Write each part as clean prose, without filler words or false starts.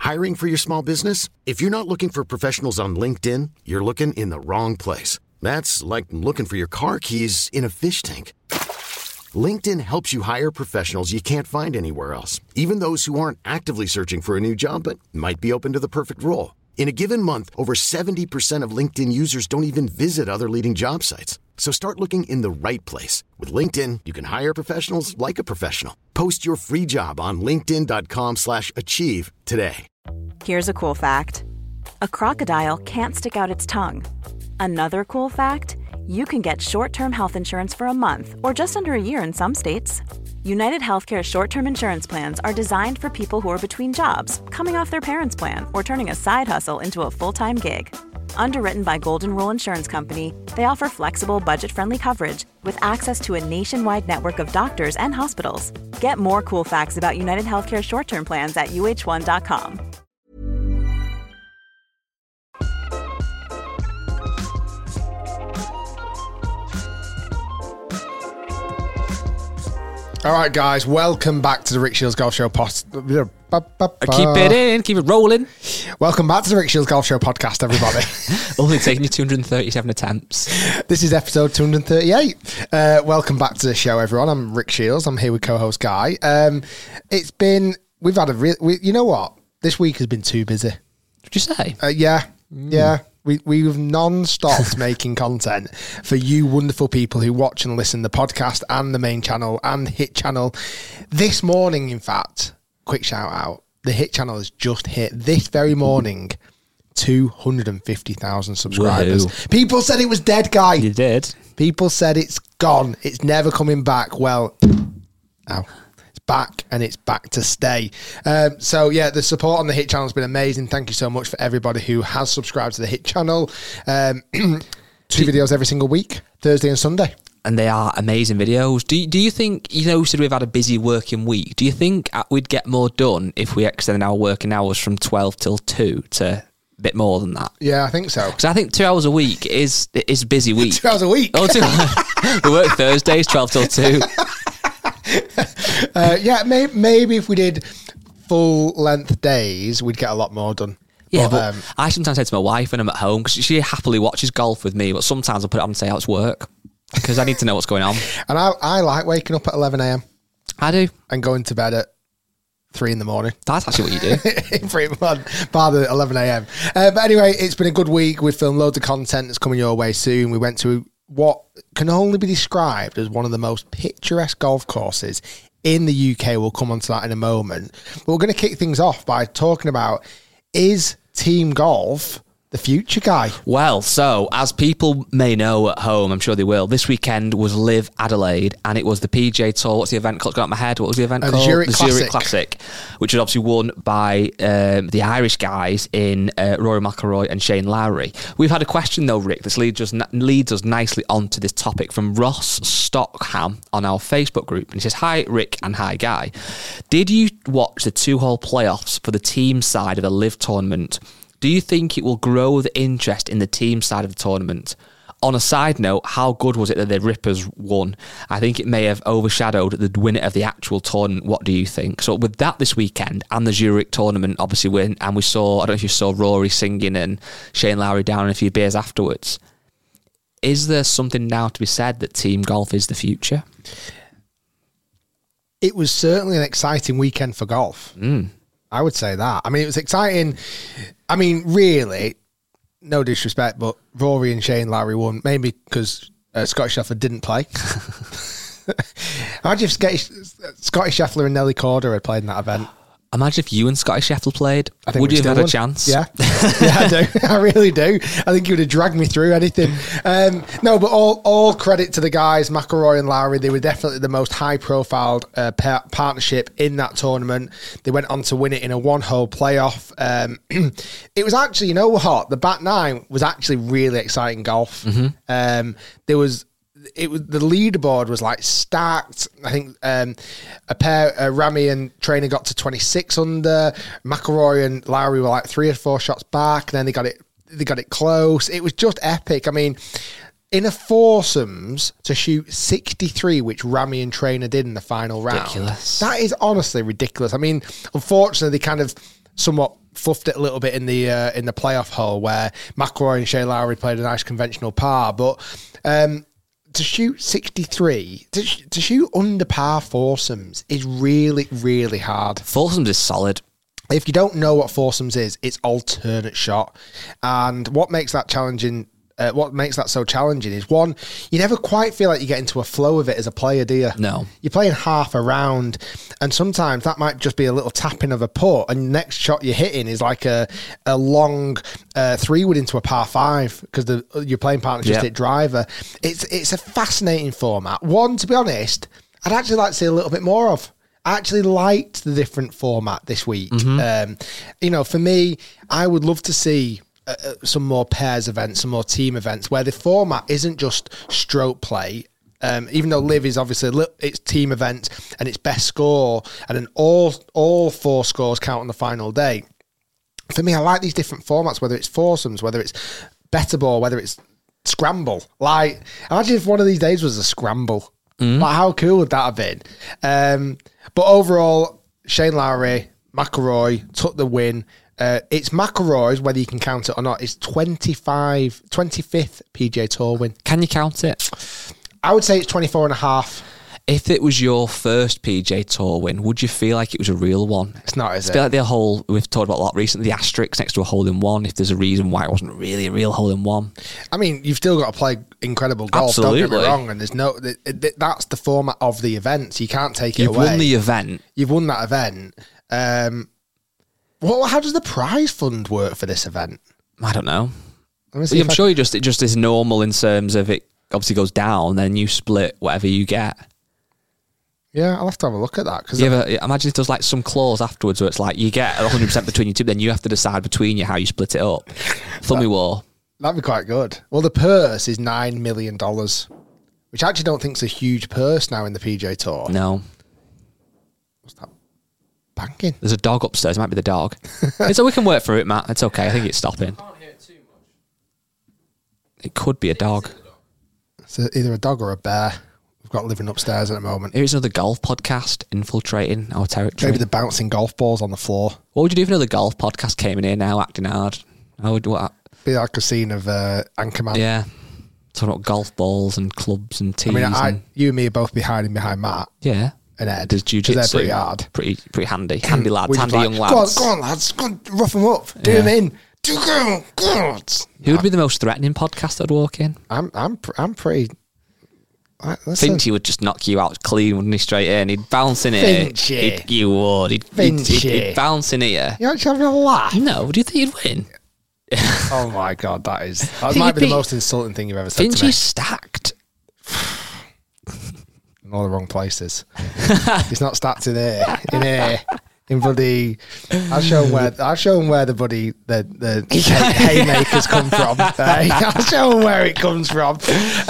Hiring for your small business? If you're not looking for professionals on LinkedIn, you're looking in the wrong place. That's like looking for your car keys in a fish tank. LinkedIn helps you hire professionals you can't find anywhere else, even those who aren't actively searching for a new job but might be open to the perfect role. In a given month, over 70% of LinkedIn users don't even visit other leading job sites. So start looking in the right place. With LinkedIn, you can hire professionals like a professional. Post your free job on linkedin.com/achieve today. Here's a cool fact. A crocodile can't stick out its tongue. Another cool fact, you can get short-term health insurance for a month or just under a year in some states. United Healthcare short-term insurance plans are designed for people who are between jobs, coming off their parents' plan, or turning a side hustle into a full-time gig. Underwritten by Golden Rule Insurance Company, they offer flexible, budget-friendly coverage with access to a nationwide network of doctors and hospitals. Get more cool facts about United Healthcare short-term plans at uh1.com. All right, guys, welcome back to the Rick Shields Golf Show Keep it in, keep it rolling. Welcome back to the Rick Shields Golf Show podcast, everybody. Only taking you 237 attempts. This is episode 238. Welcome back to the show, everyone. I'm Rick Shields. I'm here with co-host Guy. We've had you know what? This week has been too busy. Did you say? Yeah. We've non-stopped making content for you wonderful people who watch and listen to the podcast and the main channel and the Hit channel. This morning, in fact, quick shout out, the Hit channel has just hit this very morning 250,000 subscribers. Woohoo. People said it was dead, Guy. You did. People said it's gone. It's never coming back. Well, ow. Back, and it's back to stay. So yeah, the support on the Hit channel has been amazing. Thank you so much for everybody who has subscribed to the Hit channel. 2 videos every single week, Thursday and Sunday. And they are amazing videos. Do you think, we said we've had a busy working week, do you think we'd get more done if we extended our working hours from 12 till 2 to a bit more than that? Yeah, I think so. Because I think 2 hours a week is a busy week. 2 hours a week? Oh, we work Thursdays, 12 till 2. Maybe if we did full length days, we'd get a lot more done. Yeah, but I sometimes say to my wife when I'm at home, because she happily watches golf with me, but sometimes I'll put it on and say, it's work, because I need to know what's going on. And I like waking up at 11 a.m. I do. And going to bed at 3 in the morning. That's actually what you do. Pretty much, bar the 11 a.m. But anyway, it's been a good week. We've filmed loads of content that's coming your way soon. We went to what can only be described as one of the most picturesque golf courses in the UK. We'll come on to that in a moment. But we're going to kick things off by talking about, is team golf the future, Guy? Well, so as people may know at home, I'm sure they will, this weekend was Live Adelaide, and it was the PGA Tour. What's the event called? Got out of my head. What was the event called? Zurich Zurich Classic, which was obviously won by the Irish guys in Rory McIlroy and Shane Lowry. We've had a question though, Rick, this leads us nicely onto this topic from Ross Stockham on our Facebook group, and he says, "Hi Rick and hi Guy, did you watch the 2-hole playoffs for the team side of the Live tournament? Do you think it will grow the interest in the team side of the tournament? On a side note, how good was it that the Rippers won? I think it may have overshadowed the winner of the actual tournament. What do you think?" So with that this weekend and the Zurich tournament obviously win, and we saw, I don't know if you saw Rory singing and Shane Lowry down in a few beers afterwards. Is there something now to be said that team golf is the future? It was certainly an exciting weekend for golf. I would say that. I mean, it was exciting. I mean, really, no disrespect, but Rory and Shane Lowry won, maybe because Scotty Scheffler didn't play. Imagine if Scotty Scheffler and Nelly Corda had played in that event. Imagine if you and Scotty Scheffler played. Would you have had a chance? Yeah. Yeah, I do. I really do. I think you would have dragged me through anything. No, but all credit to the guys, McIlroy and Lowry. They were definitely the most high-profile partnership in that tournament. They went on to win it in a 1-hole playoff. It was actually, you know what? The back nine was actually really exciting golf. There was... the leaderboard was like stacked. I think a pair, Ramy and Trainer got to 26 under. McIlroy and Lowry were like 3 or 4 shots back. And then they got it close. It was just epic. I mean, in a foursomes to shoot 63, which Ramy and Trainer did in the final round. Ridiculous. That is honestly ridiculous. I mean, unfortunately, they kind of somewhat fluffed it a little bit in the playoff hole where McIlroy and Shane Lowry played a nice conventional par, but to shoot 63, to shoot under par foursomes is really, really hard. Foursomes is solid. If you don't know what foursomes is, it's alternate shot. And what makes that challenging, so challenging is, one, you never quite feel like you get into a flow of it as a player, do you? No. You're playing half a round, and sometimes that might just be a little tapping of a putt, and the next shot you're hitting is like a long 3-wood into a par 5 because your playing partner's just hit driver. It's a fascinating format. One, to be honest, I'd actually like to see a little bit more of. I actually liked the different format this week. For me, I would love to see some more pairs events, some more team events where the format isn't just stroke play. Even though Live is obviously it's team event and it's best score, and then all 4 scores count on the final day. For me, I like these different formats, whether it's foursomes, whether it's better ball, whether it's scramble. Like, imagine if one of these days was a scramble. Like, how cool would that have been? But overall, Shane Lowry, McIlroy took the win. It's McIlroy's, whether you can count it or not, it's 25th PGA Tour win. Can you count it? I would say it's 24 and a half. If it was your first PGA Tour win, would you feel like it was a real one? It's not, is it? I feel like the whole, we've talked about a lot recently, the asterisk next to a hole-in-one, if there's a reason why it wasn't really a real hole-in-one. I mean, you've still got to play incredible golf, Absolutely. Don't get me wrong, and there's that's the format of the event, so you can't take it away. You've won the event. You've won that event. How does the prize fund work for this event? I don't know. I'm sure it just is normal in terms of it obviously goes down, then you split whatever you get. Yeah, I'll have to have a look at that. Cause imagine if there's like some clause afterwards where it's like you get 100% between you two, then you have to decide between you how you split it up. Thummy war. That'd be quite good. Well, the purse is $9 million, which I actually don't think is a huge purse now in the PGA Tour. No. What's that banging? There's a dog upstairs. It might be the dog. So we can work through it, Matt. It's okay. I think it's stopping. I can't hear it too much. It could be a dog. It's either a dog or a bear. We've got living upstairs at the moment. Here's another golf podcast infiltrating our territory. Maybe the bouncing golf balls on the floor. What would you do if another golf podcast came in here now acting hard? What? Be like a scene of Anchorman. Yeah. Talking about golf balls and clubs and tees. I mean, you and me are both be hiding behind Matt. Yeah. And Ed. There's jiu-jitsu. They're pretty hard. Pretty handy. Handy lads. Handy young lads. Go on, lads. Go on, rough them up. Do them in. Go on. Who would be the most threatening podcast that'd walk in? I'm pretty... Finchy would just knock you out clean, wouldn't he? Straight in. He'd bounce in here. Finchy. You would. He'd bounce in here. You're actually having a laugh. No, do you think he'd win? Oh my God, that might be the most insulting thing you've ever said to me. Finchy's stacked. In all the wrong places. He's not stacked in here. In bloody, I'll show him where the bloody the haymakers come from. I'll show him where it comes from.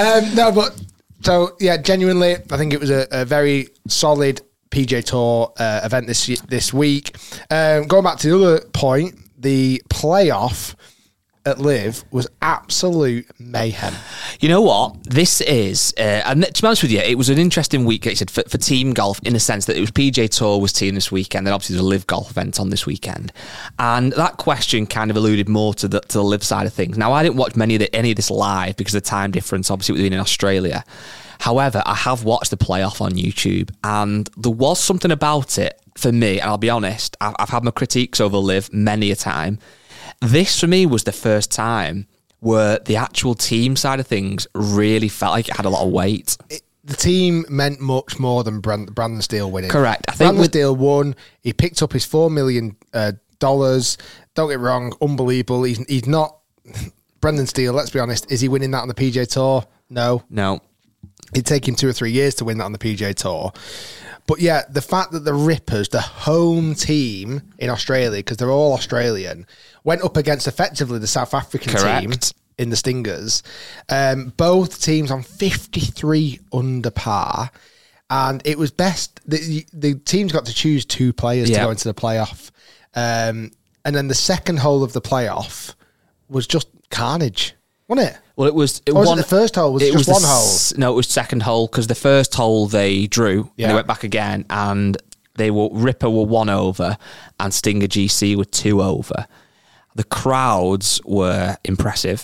So genuinely, I think it was a very solid PGA Tour event this week. Going back to the other point, the playoff at Live was absolute mayhem. You know what? This is, and to be honest with you, it was an interesting week, like I said, for team golf in the sense that it was PGA Tour was team this weekend, and obviously there's a Live golf event on this weekend. And that question kind of alluded more to the Live side of things. Now, I didn't watch any of this live because of the time difference, obviously, with being in Australia. However, I have watched the playoff on YouTube, and there was something about it for me, and I'll be honest, I've had my critiques over Live many a time. This, for me, was the first time where the actual team side of things really felt like it had a lot of weight. The team meant much more than Brandon Steele winning. Correct. I think Brandon Steele won. He picked up his $4 million. Don't get wrong, unbelievable. He's not... Brandon Steele, let's be honest, is he winning that on the PGA Tour? No. It'd take him 2 or 3 years to win that on the PGA Tour. But yeah, the fact that the Rippers, the home team in Australia, because they're all Australian, went up against effectively the South African team in the Stingers. Both teams on 53 under par. And it was best, the teams got to choose 2 players to go into the playoff. And then the second hole of the playoff was just carnage, wasn't it? Well, was it the first hole? Was it just one hole? No, it was second hole, because the first hole they drew, and they went back again, and Ripper were 1 over and Stinger GC were 2 over. The crowds were impressive.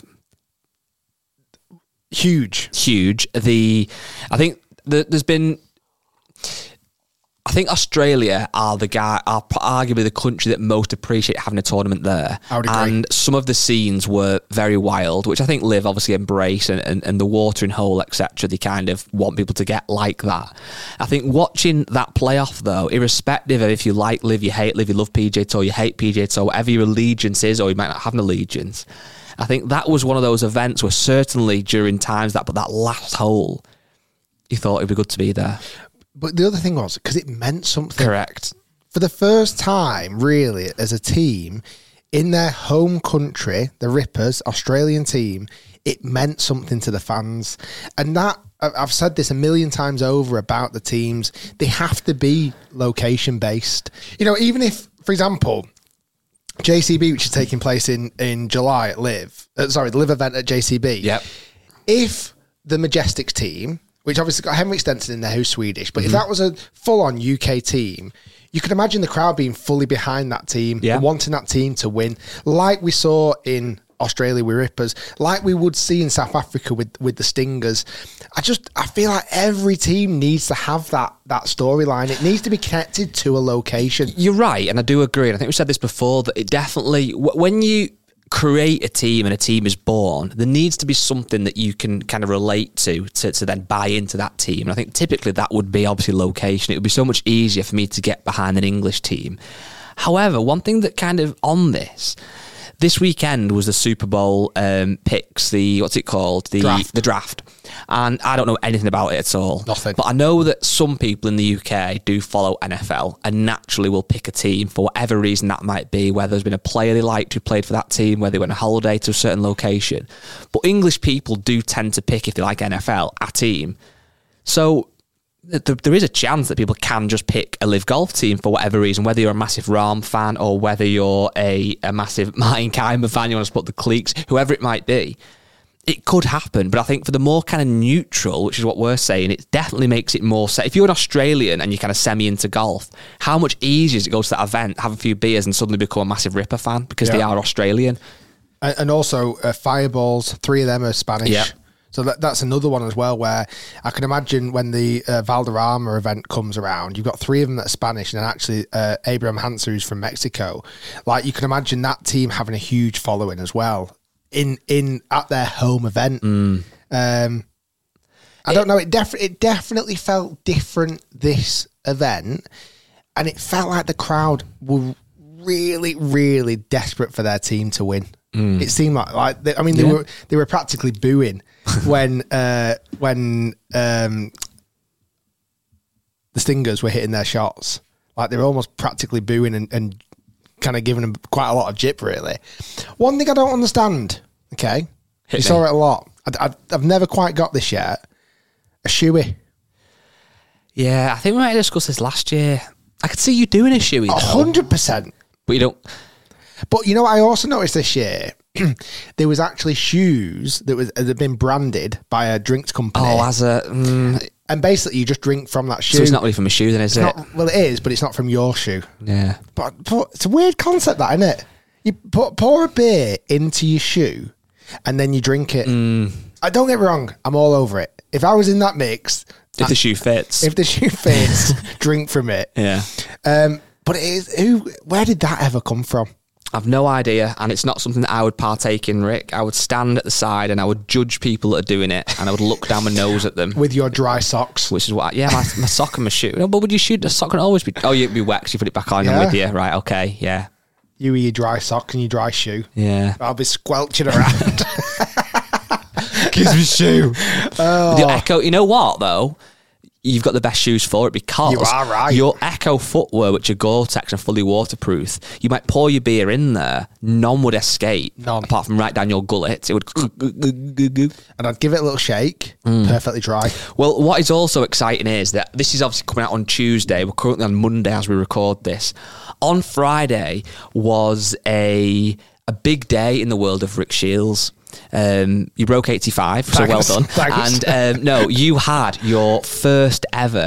Huge. I think Australia are arguably the country that most appreciate having a tournament there. I would agree. And some of the scenes were very wild, which I think Liv obviously embrace, and the watering hole, etc. They kind of want people to get like that. I think watching that playoff, though, irrespective of if you like Liv, you hate Liv, you love PGA Tour, you hate PGA Tour, whatever your allegiance is, or you might not have an allegiance, I think that was one of those events where certainly during times that last hole, you thought it'd be good to be there. But the other thing was, because it meant something. Correct. For the first time, really, as a team, in their home country, the Rippers, Australian team, it meant something to the fans. And that, I've said this a million times over about the teams, they have to be location-based. You know, even if, for example, JCB, which is taking place in July at Liv, the Liv event at JCB. Yep. If the Majestics team, which obviously got Henrik Stenson in there, who's Swedish, but if that was a full-on UK team, you could imagine the crowd being fully behind that team, and wanting that team to win, like we saw in Australia with Rippers, like we would see in South Africa with the Stingers. I feel like every team needs to have that storyline. It needs to be connected to a location. You're right, and I do agree. And I think we said this before, that it definitely, when you create a team and a team is born, there needs to be something that you can kind of relate to then buy into that team. And I think typically that would be obviously location. It would be so much easier for me to get behind an English team. However, one thing that kind of on this weekend was the Super Bowl picks, the draft. And I don't know anything about it at all. Nothing. But I know that some people in the UK do follow NFL and naturally will pick a team for whatever reason that might be, whether there's been a player they liked who played for that team, whether they went on holiday to a certain location. But English people do tend to pick, if they like NFL, a team. So there is a chance that people can just pick a Live Golf team for whatever reason, whether you're a massive Rahm fan or whether you're a massive Martin Kaymer fan, you want to support the cliques, whoever it might be. It could happen, but I think for the more kind of neutral, which is what we're saying, it definitely makes it more safe. If you're an Australian and you're kind of semi into golf, how much easier is it to go to that event, have a few beers and suddenly become a massive Ripper fan because they are Australian? And also Fireballs, 3 of them are Spanish. Yeah. So that's another one as well, where I can imagine when the Valderrama event comes around, you've got 3 of them that are Spanish, and then actually Abraham Hanser, who's from Mexico. Like, you can imagine that team having a huge following as well in at their home event. I don't know. It definitely felt different, this event, and it felt like the crowd were really, really desperate for their team to win. It seemed like they were practically booing when the Stingers were hitting their shots. Like, they were almost practically booing and kind of giving them quite a lot of jip, really. One thing I don't understand, okay? You saw it a lot. I've never quite got this yet. A shoey. Yeah, I think we might have discussed this last year. I could see you doing a shoey, though. 100%. But you don't... But you know what I also noticed this year? There was actually shoes that had been branded by a drinks company. Oh, as a... And basically you just drink from that shoe. So it's not really from a shoe then, is it? Well, it is, but it's not from your shoe. Yeah. But it's a weird concept, that, isn't it? You pour a beer into your shoe and then you drink it. I don't get me wrong, I'm all over it. If I was in that mix... If the shoe fits. If the shoe fits, drink from it. Yeah. But it is... Where did that ever come from? I've no idea, and it's not something that I would partake in, Rick. I would stand at the side and I would judge people that are doing it, and I would look down my nose at them. With your dry socks. Which is what... my sock and my shoe. No, but would you shoot? A sock can always be... Oh, you'd be wet, so you put it back on. I'm with you. Right, okay, yeah. You with your dry sock and your dry shoe. Yeah. I'll be squelching around. Gives me shoe. The Echo... You know what, though? You've got the best shoes for it, because you are right. Your Echo footwear, which are Gore-Tex and fully waterproof, you might pour your beer in there, none would escape. None. Apart from right down your gullet. It would... And I'd give it a little shake, perfectly dry. Well, what is also exciting is that this is obviously coming out on Tuesday. We're currently on Monday as we record this. On Friday was a big day in the world of Rick Shields. You broke 85, so well done. Thanks. And no, you had your first ever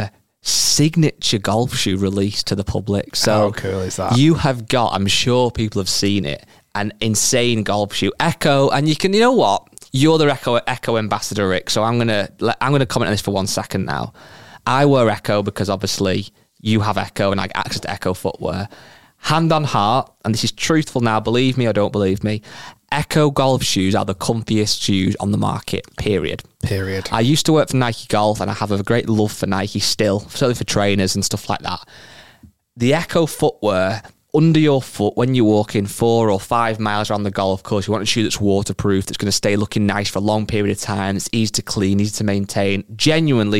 signature golf shoe released to the public. So How cool is that? You have got, I'm sure people have seen it, an insane golf shoe. Echo, and you know what? You're the Echo ambassador, Rick. So I'm gonna comment on this for 1 second now. I wear Echo because obviously you have Echo and I get access to Echo footwear. Hand on heart, and this is truthful now, believe me or don't believe me, Echo golf shoes are the comfiest shoes on the market, period. I used to work for Nike Golf and I have a great love for Nike still, certainly for trainers and stuff like that. The Echo footwear under your foot when you walk in 4 or 5 miles around the golf course, you want a shoe that's waterproof, that's going to stay looking nice for a long period of time, it's easy to clean, easy to maintain. Genuinely,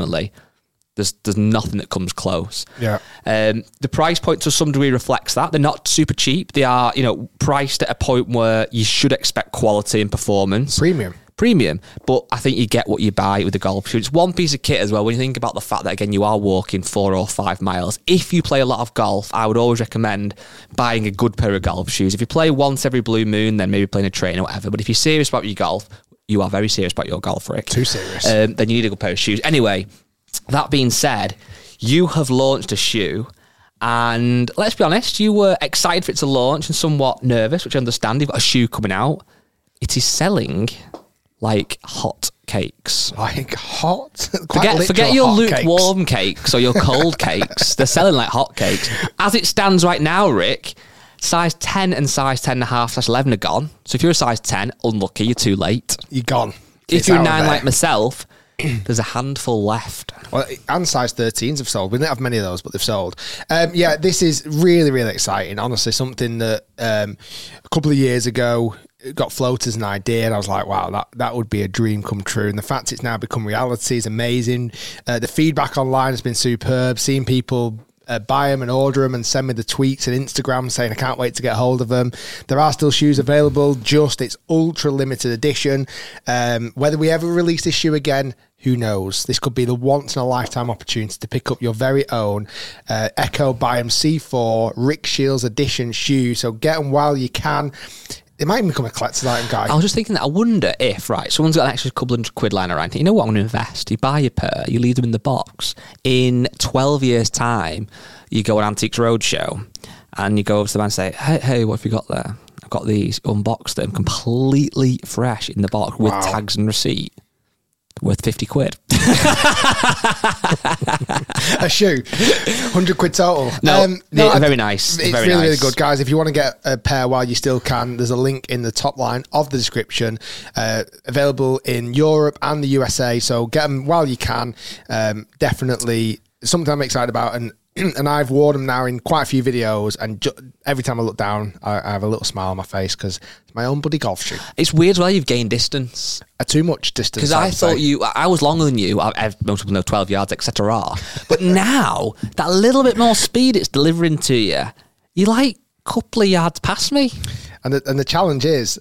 there's nothing that comes close. Yeah. The price point to some degree reflects that. They're not super cheap. They are, priced at a point where you should expect quality and performance. Premium. But I think you get what you buy with the golf shoe. It's one piece of kit as well. When you think about the fact that, again, you are walking 4 or 5 miles. If you play a lot of golf, I would always recommend buying a good pair of golf shoes. If you play once every blue moon, then maybe playing a train or whatever. But if you're serious about your golf, you are very serious about your golf, Rick. Too serious. Then you need a good pair of shoes. Anyway, that being said, you have launched a shoe, and let's be honest, you were excited for it to launch and somewhat nervous, which I understand. You've got a shoe coming out. It is selling like hot cakes. Like hot? Forget your hot lukewarm cakes or your cold cakes. They're selling like hot cakes. As it stands right now, Rick, size 10 and size 10.5/11 are gone. So if you're a size 10, unlucky, you're too late. You're gone. If you're a 9 like myself, there's a handful left. Well, and size 13s have sold. We didn't have many of those, but they've sold. Yeah, this is really, really exciting. Honestly, something that a couple of years ago got floated as an idea, and I was like, wow, that would be a dream come true. And the fact it's now become reality is amazing. The feedback online has been superb. Seeing people buy them and order them and send me the tweets and Instagram saying I can't wait to get hold of them. There are still shoes available, just it's ultra limited edition. Whether we ever release this shoe again, who knows? This could be the once in a lifetime opportunity to pick up your very own Echo Biome C4 Rick Shields edition shoe. So get them while you can. It might even become a collector's item, guy. I was just thinking that I wonder if, someone's got an extra couple £100 lying around. You know what, I'm going to invest. You buy a pair, you leave them in the box. In 12 years' time, you go on Antiques Roadshow and you go over to the man and say, hey, what have you got there? I've got these, unboxed them, completely fresh in the box with tags and receipt. Worth £50. A shoe, £100 total. Very nice. It's very really, nice. really good, guys. If you want to get a pair while you still can, there's a link in the top line of the description. Available in Europe and the USA, so get them while you can. Definitely something I'm excited about, and I've worn them now in quite a few videos, and every time I look down, I have a little smile on my face because it's my own buddy golf shoe. It's weird as well, you've gained distance. Too much distance. Because I thought I was longer than you. Most people know 12 yards, etc. But now, that little bit more speed it's delivering to you, you're like a couple of yards past me. And the challenge is,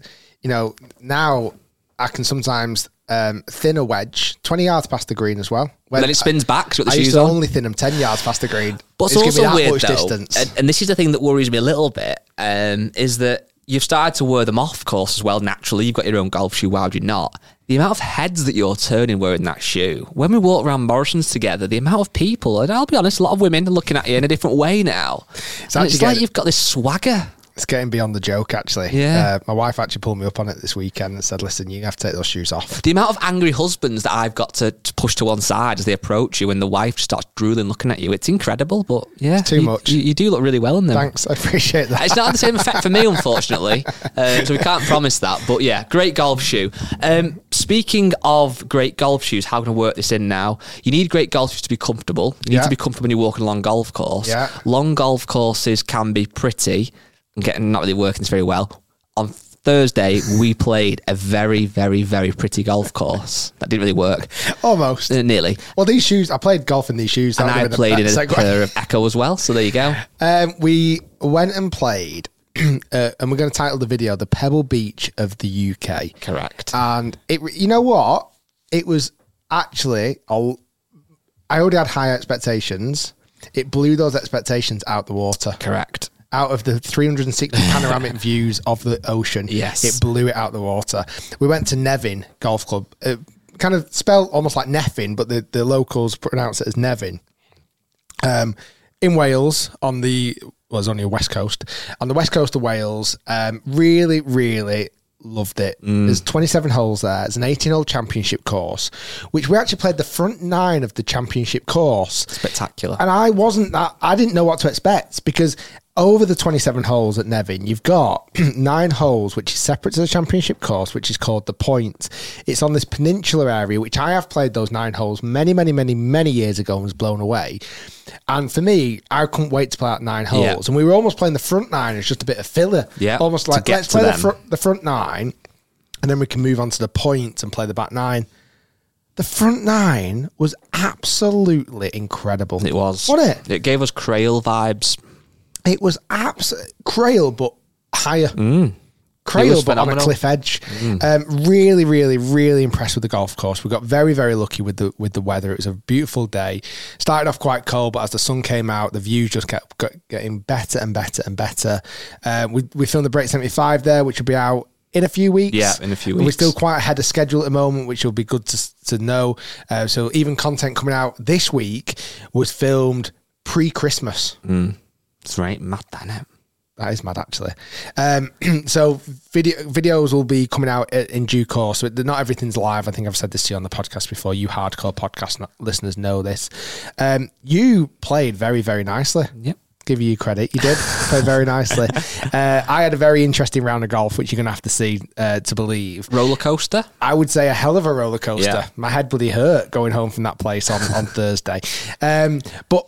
now I can sometimes thin a wedge 20 yards past the green as well. And then it spins back. So the I shoes used to on. only thin them 10 yards past the green. But it's also weird though, distance. and this is the thing that worries me a little bit, is that you've started to wear them off course as well naturally. You've got your own golf shoe, why would you not? The amount of heads that you're turning wearing that shoe. When we walk around Morrison's together, the amount of people, and I'll be honest, a lot of women are looking at you in a different way now. It's like you've got this swagger. It's getting beyond the joke, actually. Yeah. My wife actually pulled me up on it this weekend and said, listen, you have to take those shoes off. The amount of angry husbands that I've got to push to one side as they approach you and the wife starts drooling looking at you, it's incredible, but yeah. It's too much. You do look really well in them. Thanks, I appreciate that. It's not the same effect for me, unfortunately, so we can't promise that, but yeah, great golf shoe. Speaking of great golf shoes, how can I work this in now? You need great golf shoes to be comfortable. You need to be comfortable when you're walking along golf course. Yeah. Long golf courses can be pretty. Not really working this very well. On Thursday, we played a very, very, very pretty golf course. That didn't really work. Almost. Nearly. Well, these shoes, I played golf in these shoes. And I played in a pair of Echo as well, so there you go. We went and played, and we're going to title the video, The Pebble Beach of the UK. Correct. And you know what? It was actually, I already had high expectations. It blew those expectations out the water. Correct. Out of the 360 panoramic views of the ocean, yes, it blew it out the water. We went to Nevin Golf Club, kind of spelled almost like Neffin, but the locals pronounce it as Nevin. In Wales, it's only a west coast. On the west coast of Wales, really, really loved it. There's 27 holes there. It's an 18-hole championship course, which we actually played the front 9 of the championship course. Spectacular. And I didn't know what to expect, because over the 27 holes at Nevin, you've got 9 holes, which is separate to the championship course, which is called The Point. It's on this peninsula area, which I have played those 9 holes many, many, many, many years ago and was blown away. And for me, I couldn't wait to play out 9 holes. Yeah. And we were almost playing the front 9 as just a bit of filler. Yeah, almost like, let's to play them. the front 9, and then we can move on to The Point and play the back 9. The front 9 was absolutely incredible. It was. Wasn't it? It gave us Crail vibes. It was Crail, but higher. It Crail, was but on a phenomenal. cliff edge. Really, really, really impressed with the golf course. We got very, very lucky with the weather. It was a beautiful day. Started off quite cold, but as the sun came out, the views just kept getting better and better and better. We filmed the Break 75 there, which will be out in a few weeks. Yeah, in a few We're weeks. still quite ahead of schedule at the moment, which will be good to know. So even content coming out this week was filmed pre-Christmas. That's right, mad, that, isn't it? That is mad, actually. So videos will be coming out in due course. So not everything's live. I think I've said this to you on the podcast before. You hardcore podcast listeners know this. You played very, very nicely. Yep. Give you credit. You did play very nicely. I had a very interesting round of golf, which you're going to have to see to believe. Roller coaster. I would say a hell of a roller coaster. Yeah. My head bloody hurt going home from that place on Thursday. But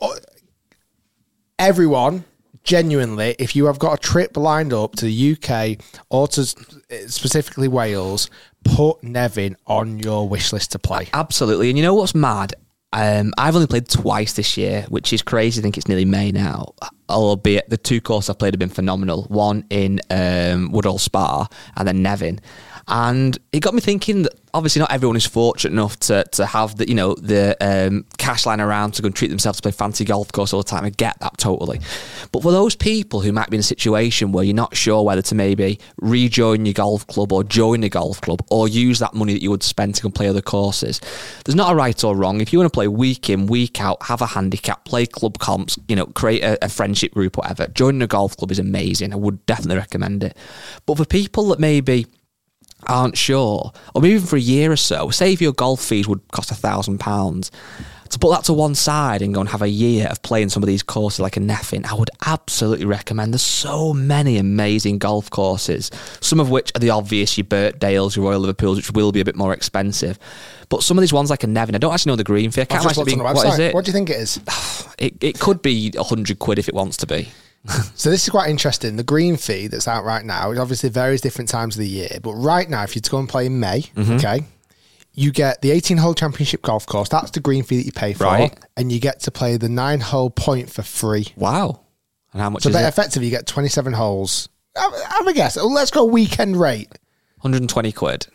everyone, genuinely, if you have got a trip lined up to the UK or to specifically Wales, put Nevin on your wish list to play. Absolutely. And you know what's mad? I've only played twice this year, which is crazy. I think it's nearly May now. Albeit the 2 courses I've played have been phenomenal. One in Woodall Spa and then Nevin. And it got me thinking that obviously not everyone is fortunate enough to have the cash lying around to go and treat themselves to play fancy golf course all the time. I get that totally. But for those people who might be in a situation where you're not sure whether to maybe rejoin your golf club or join a golf club or use that money that you would spend to go and play other courses, there's not a right or wrong. If you want to play week in, week out, have a handicap, play club comps, create a friendship group, whatever, joining a golf club is amazing. I would definitely recommend it. But for people that maybe aren't sure, or maybe even for a year or so, say if your golf fees would cost £1,000, to put that to one side and go and have a year of playing some of these courses like a Nevin, I would absolutely recommend. There's so many amazing golf courses, some of which are the obvious, your Birkdales, your Royal Liverpools, which will be a bit more expensive. But some of these ones like a Nevin, I don't actually know the green fee. I can't imagine it being, what is it? What do you think it is? It could be £100 if it wants to be. So this is quite interesting. The green fee that's out right now, it obviously varies different times of the year, but right now, if you're to go and play in May, okay, you get the 18-hole championship golf course. That's the green fee that you pay for, right, and you get to play the 9-hole Point for free. Wow! And how much so is it? Effectively, you get 27 holes. Have a guess. Let's go weekend rate. £120.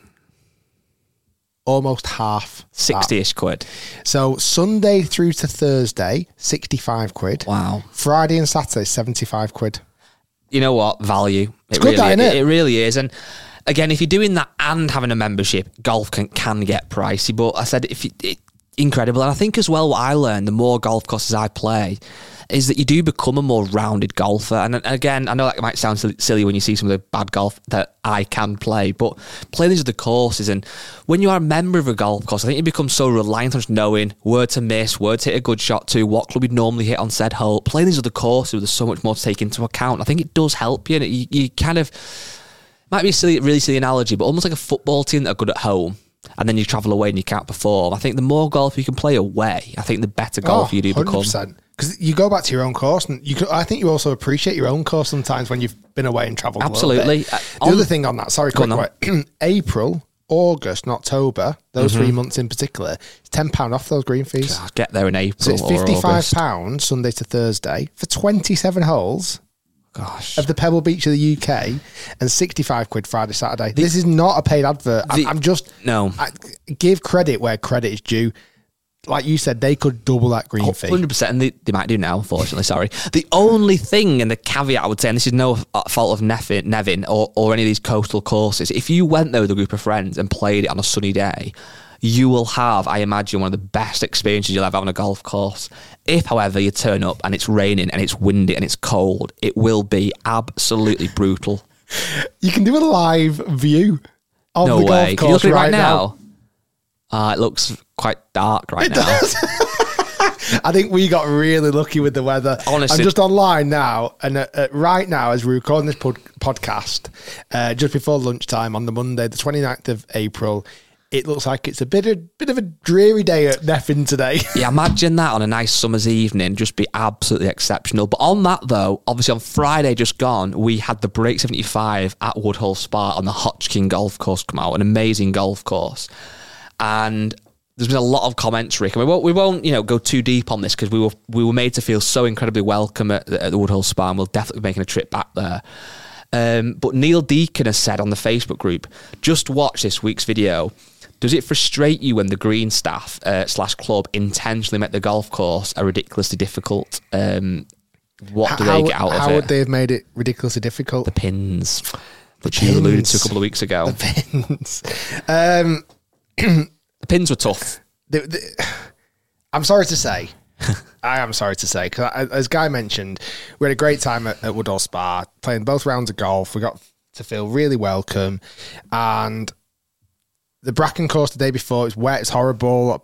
Almost half. 60-ish quid. So Sunday through to Thursday, £65. Wow. Friday and Saturday, £75. You know what? Value. It's good, that, isn't it? It really is. And again, if you're doing that and having a membership, golf can get pricey. But I said, incredible. And I think as well, what I learned, the more golf courses I play, is that you do become a more rounded golfer. And again, I know that might sound silly when you see some of the bad golf that I can play, but play these other courses. And when you are a member of a golf course, I think you become so reliant on just knowing where to miss, where to hit a good shot to, what club you'd normally hit on said hole. Playing these other courses, there's so much more to take into account. I think it does help you. And you kind of, might be a really silly analogy, but almost like a football team that are good at home, and then you travel away and you can't perform. I think the more golf you can play away, I think the better golfer you do 100%. become. Because you go back to your own course, and I think you also appreciate your own course sometimes when you've been away and travelled. Absolutely. The other thing on that, sorry, quick word. April, August, and October, those 3 months in particular, it's £10 off those green fees. God, get there in April. So it's £55 August. Sunday to Thursday for 27 holes. Gosh. Of the Pebble Beach of the UK, and £65 Friday, Saturday. This is not a paid advert. I'm just... No. Give credit where credit is due. like you said, they could double that green fee. 100%, and they might do now, unfortunately, sorry. The only thing and the caveat I would say, and this is no fault of Nevin or any of these coastal courses, if you went there with a group of friends and played it on a sunny day, you will have, I imagine, one of the best experiences you'll ever have on a golf course. If, however, you turn up and it's raining and it's windy and it's cold, it will be absolutely brutal. You can do a live view of the golf course. Can you look at it right now? It looks quite dark right now. I think we got really lucky with the weather. Honestly, I'm just online now, and right now, as we're recording this podcast, just before lunchtime on the Monday, the 29th of April, it looks like it's a bit of a dreary day at Neffin today. Yeah, imagine that on a nice summer's evening, just be absolutely exceptional. But on that though, obviously on Friday just gone, we had the Break 75 at Woodhull Spa on the Hodgkin Golf Course come out, an amazing golf course. And there's been a lot of comments, Rick, and we won't go too deep on this because we were made to feel so incredibly welcome at the Woodhull Spa, and we'll definitely be making a trip back there. But Neil Deacon has said on the Facebook group, just watch this week's video. Does it frustrate you when the green staff / club intentionally make the golf course a ridiculously difficult? What do they get out of it? How would they have made it ridiculously difficult? The pins, which you alluded to a couple of weeks ago. The pins. The pins were tough. I'm sorry to say. I am sorry to say, because as Guy mentioned, we had a great time at Woodhull Spa, playing both rounds of golf. We got to feel really welcome, and the Bracken course the day before, it's wet, it's horrible,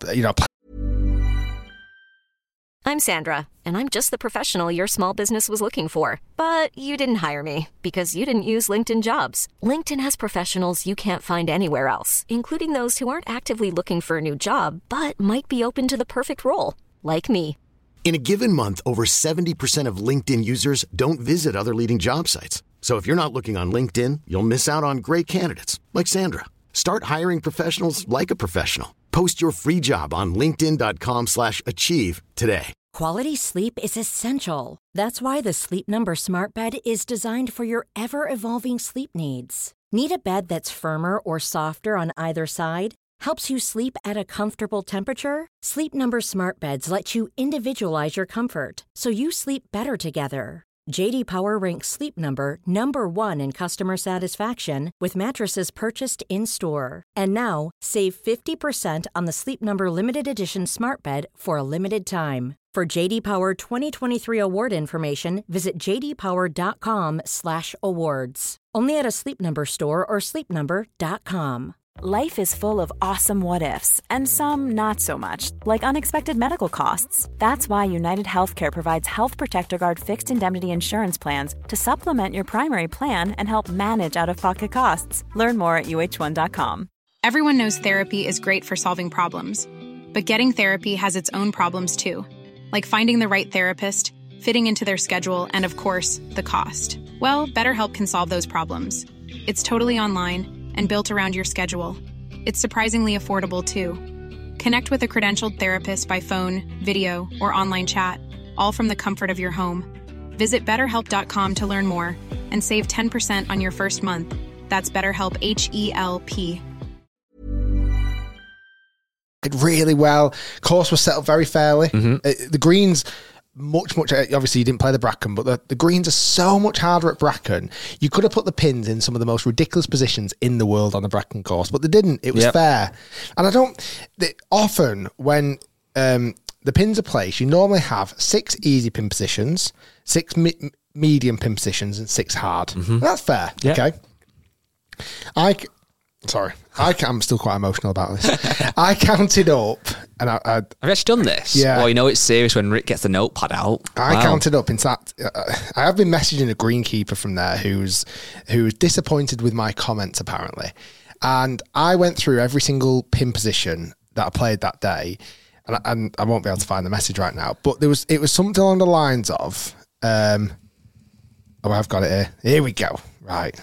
I'm Sandra, and I'm just the professional your small business was looking for. But you didn't hire me because you didn't use LinkedIn Jobs. LinkedIn has professionals you can't find anywhere else, including those who aren't actively looking for a new job, but might be open to the perfect role, like me. In a given month, over 70% of LinkedIn users don't visit other leading job sites. So if you're not looking on LinkedIn, you'll miss out on great candidates like Sandra. Start hiring professionals like a professional. Post your free job on linkedin.com/achieve today. Quality sleep is essential. That's why the Sleep Number Smart Bed is designed for your ever-evolving sleep needs. Need a bed that's firmer or softer on either side? Helps you sleep at a comfortable temperature? Sleep Number Smart Beds let you individualize your comfort so you sleep better together. J.D. Power ranks Sleep Number number 1 in customer satisfaction with mattresses purchased in-store. And now, save 50% on the Sleep Number Limited Edition Smart Bed for a limited time. For J.D. Power 2023 award information, visit jdpower.com/awards. Only at a Sleep Number store or sleepnumber.com. Life is full of awesome what-ifs, and some not so much, like unexpected medical costs. That's why United Healthcare provides Health Protector Guard fixed indemnity insurance plans to supplement your primary plan and help manage out-of-pocket costs. Learn more at uh1.com. Everyone knows therapy is great for solving problems, but getting therapy has its own problems too, like finding the right therapist, fitting into their schedule, and of course, the cost. Well, BetterHelp can solve those problems. It's totally online and built around your schedule. It's surprisingly affordable, too. Connect with a credentialed therapist by phone, video, or online chat, all from the comfort of your home. Visit BetterHelp.com to learn more and save 10% on your first month. That's BetterHelp, H-E-L-P. Did really well. Course was set up very fairly. The greens... Much, obviously you didn't play the Bracken, but the greens are so much harder at Bracken. You could have put the pins in some of the most ridiculous positions in the world on the Bracken course, but they didn't. It was fair. And often when the pins are placed, you normally have 6 easy pin positions, 6 medium pin positions, and 6 hard. That's fair. Okay. I'm still quite emotional about this. I counted up, and have you actually done this? Yeah. Well, it's serious when Rick gets the notepad out. I counted up. In fact, I have been messaging a greenkeeper from there who's disappointed with my comments apparently, and I went through every single pin position that I played that day, and I won't be able to find the message right now, but it was something along the lines of, I've got it here. Here we go. Right.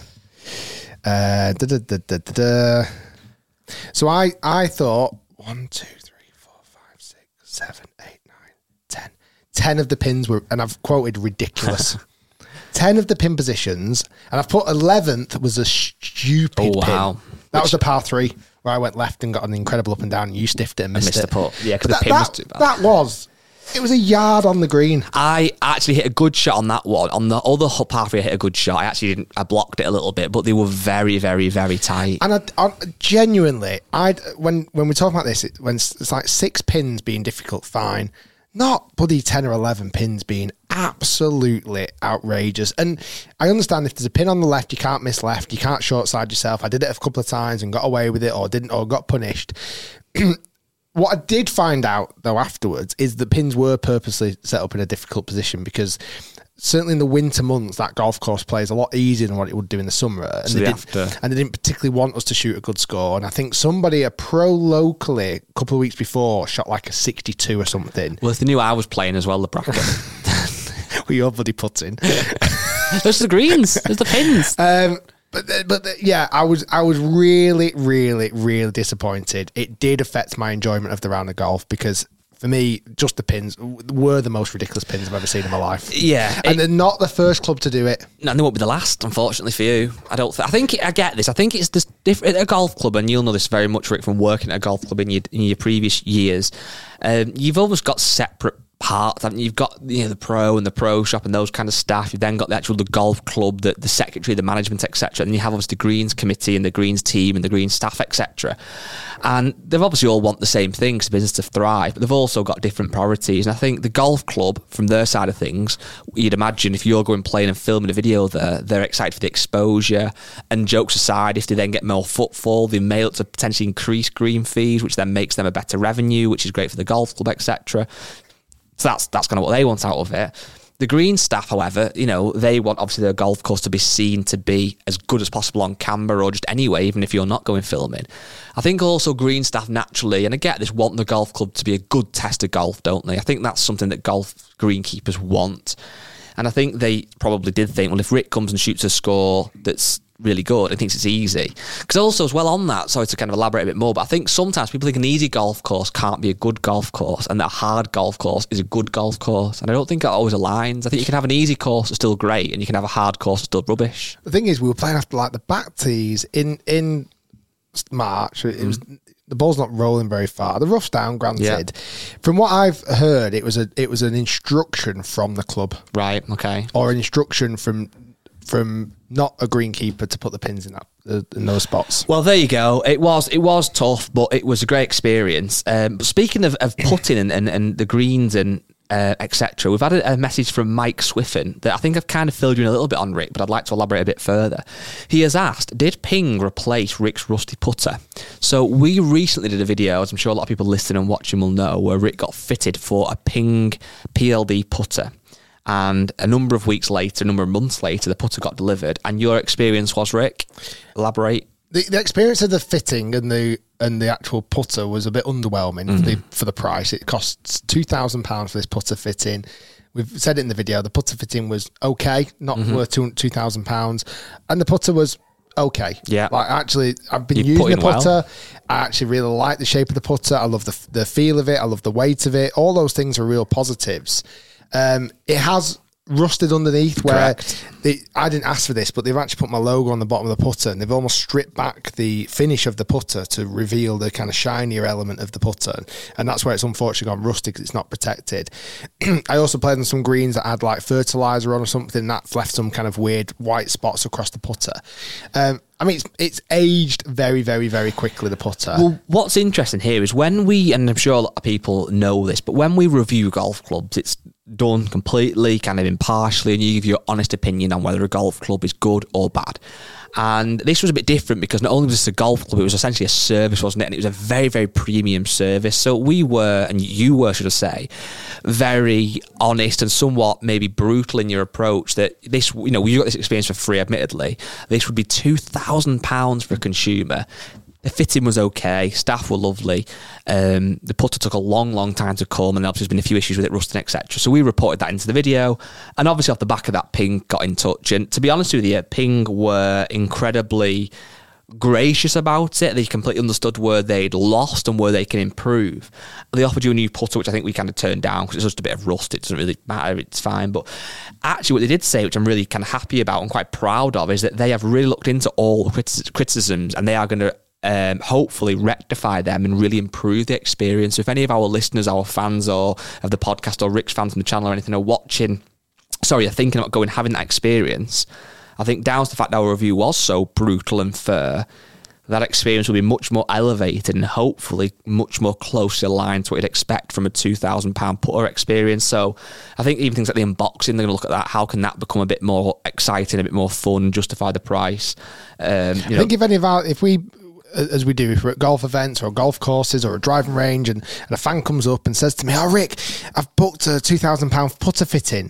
So I thought 1, 2, 3, 4, 5, 6, 7, 8, 9, 10. 10 of the pins were, and I've quoted ridiculous. 10 of the pin positions, and I've put 11th was a stupid pin. That was a par 3. where I went left and got an incredible up and down, and you stiffed it and missed missed it. the putt. Yeah, because But the pin was too bad. It was a yard on the green. I actually hit a good shot on that one. On the other halfway, I hit a good shot. I blocked it a little bit, but they were very, very, very tight. And I genuinely, when we talk about this, when it's like 6 pins being difficult, fine. Not bloody 10 or 11 pins being absolutely outrageous. And I understand if there's a pin on the left, you can't miss left, you can't short side yourself. I did it a couple of times and got away with it, or didn't, or got punished. What I did find out, though, afterwards, is the pins were purposely set up in a difficult position, because certainly in the winter months, that golf course plays a lot easier than what it would do in the summer. And, So they didn't particularly want us to shoot a good score. And I think somebody, a pro locally, a couple of weeks before, shot like a 62 or something. Well, if they knew I was playing as well, the bracket. With your bloody putting. There's the greens. There's the pins. But yeah, I was really, really, really disappointed. It did affect my enjoyment of the round of golf, because for me, just the pins were the most ridiculous pins I've ever seen in my life. Yeah. And they're not the first club to do it. No, they won't be the last, unfortunately for you. I get this. I think it's this different at a golf club, and you'll know this very much, Rick, from working at a golf club in your previous years. You've always got separate parts. I mean, you've got the pro and the pro shop and those kind of staff. You've then got the golf club, the secretary, the management, etc. And you have obviously the greens committee and the greens team and the greens staff, etc. And they've obviously all want the same things, the business to thrive, but they've also got different priorities. And I think the golf club, from their side of things, you'd imagine if you're going playing and filming a video there, they're excited for the exposure. And jokes aside, if they then get more footfall, they may look to potentially increase green fees, which then makes them a better revenue, which is great for the golf club, etc. So that's kind of what they want out of it. The green staff, however, they want obviously their golf course to be seen to be as good as possible on camera, or just anyway, even if you're not going filming. I think also green staff naturally, and I get this, want the golf club to be a good test of golf, don't they? I think that's something that golf greenkeepers want. And I think they probably did think, well, if Rick comes and shoots a score that's really good and thinks it's easy. Because also as well on that, sorry to kind of elaborate a bit more, but I think sometimes people think an easy golf course can't be a good golf course, and that a hard golf course is a good golf course. And I don't think that always aligns. I think you can have an easy course that's still great, and you can have a hard course that's still rubbish. The thing is, we were playing after like the back tees in March. It was the ball's not rolling very far. The rough's down, granted. Yeah. From what I've heard, it was an instruction from the club. Right, okay. Or an instruction from not a greenkeeper to put the pins in those spots. Well, there you go. It was tough, but it was a great experience. But speaking of putting and the greens and etc., we've had a message from Mike Swiffen that I think I've kind of filled you in a little bit on, Rick, but I'd like to elaborate a bit further. He has asked, did Ping replace Rick's rusty putter? So we recently did a video, as I'm sure a lot of people listening and watching will know, where Rick got fitted for a Ping PLD putter. And a number of months later, the putter got delivered. And your experience was, Rick? Elaborate. The experience of the fitting and the actual putter was a bit underwhelming for the price. It costs £2,000 for this putter fitting. We've said it in the video. The putter fitting was okay, not worth £2,000, and the putter was okay. Yeah, like actually, I've been using the putter. Well. I actually really like the shape of the putter. I love the feel of it. I love the weight of it. All those things are real positives. It has rusted underneath where I didn't ask for this, but they've actually put my logo on the bottom of the putter, and they've almost stripped back the finish of the putter to reveal the kind of shinier element of the putter, and that's where it's unfortunately gone rusty because it's not protected. I also played on some greens that had like fertilizer on or something that left some kind of weird white spots across the putter. I mean, it's aged very, very, very quickly, the putter. Well, what's interesting here is when we, and I'm sure a lot of people know this, but when we review golf clubs, it's done completely kind of impartially, and you give your honest opinion on whether a golf club is good or bad. And this was a bit different because not only was this a golf club, it was essentially a service, wasn't it? And it was a very, very premium service. So we were, and you were, should I say, very honest and somewhat maybe brutal in your approach that this, you got this experience for free, admittedly. This would be £2,000 for a consumer. The fitting was okay, staff were lovely, the putter took a long, long time to come, and obviously there's been a few issues with it rusting, etc. So we reported that into the video, and obviously off the back of that, Ping got in touch, and to be honest with you, Ping were incredibly gracious about it. They completely understood where they'd lost and where they can improve. They offered you a new putter, which I think we kind of turned down because it's just a bit of rust. It doesn't really matter, it's fine. But actually what they did say, which I'm really kind of happy about and quite proud of, is that they have really looked into all the criticisms, and they are going to hopefully rectify them and really improve the experience. If any of our listeners, our fans or of the podcast or Rick's fans from the channel or anything are thinking about going having that experience, I think down to the fact that our review was so brutal and fair, that experience will be much more elevated and hopefully much more closely aligned to what you'd expect from a £2,000 putter experience. So I think even things like the unboxing, they're going to look at that. How can that become a bit more exciting, a bit more fun, justify the price? I think if we, as we do, if we're at golf events or golf courses or a driving range and a fan comes up and says to me, "Oh, Rick, I've booked a £2,000 putter fitting,"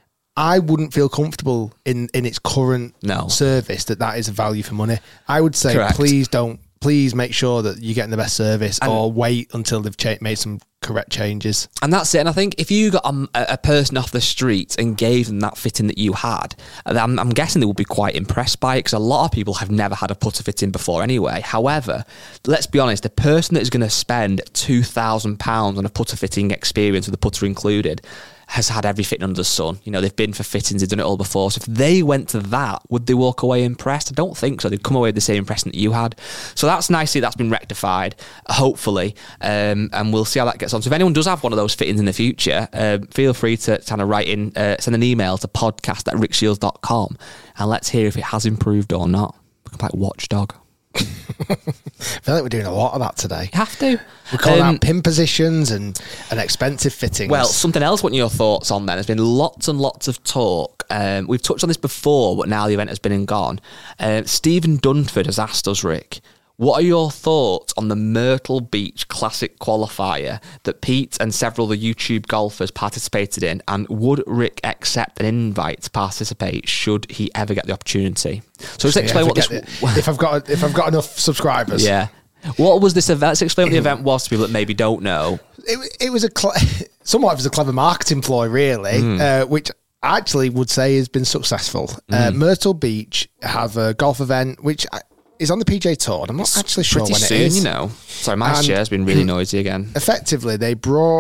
I wouldn't feel comfortable in its current service that is a value for money. I would say, Correct. please make sure that you're getting the best service, or wait until they've made some correct changes. And that's it. And I think if you got a person off the street and gave them that fitting that you had, I'm guessing they would be quite impressed by it, because a lot of people have never had a putter fitting before anyway. However, let's be honest, the person that is going to spend £2,000 on a putter fitting experience with the putter included has had every fitting under the sun. You know, they've been for fittings, they've done it all before. So if they went to that, would they walk away impressed? I don't think so. They'd come away with the same impression that you had. So that's nice to see that's been rectified, hopefully. And we'll see how that gets on. So if anyone does have one of those fittings in the future, feel free to kind of write in, send an email to podcast@rickshields.com and let's hear if it has improved or not. Like Watchdog. I feel like we're doing a lot of that today. You have to. We're calling out pin positions and expensive fittings. Well, something else, what are your thoughts on then? There's been lots and lots of talk. We've touched on this before, but now the event has been and gone. Stephen Dunford has asked us, Rick, what are your thoughts on the Myrtle Beach Classic qualifier that Pete and several of the YouTube golfers participated in, and would Rick accept an invite to participate should he ever get the opportunity? So let's explain what this... If I've got enough subscribers. Yeah. What was this event? Let's explain what the event was to people that maybe don't know. It was somewhat of a clever marketing ploy, really, which I actually would say has been successful. Myrtle Beach have a golf event which is on the PGA Tour. I'm not actually sure when it is. Sorry, my chair's been really noisy again. Effectively, they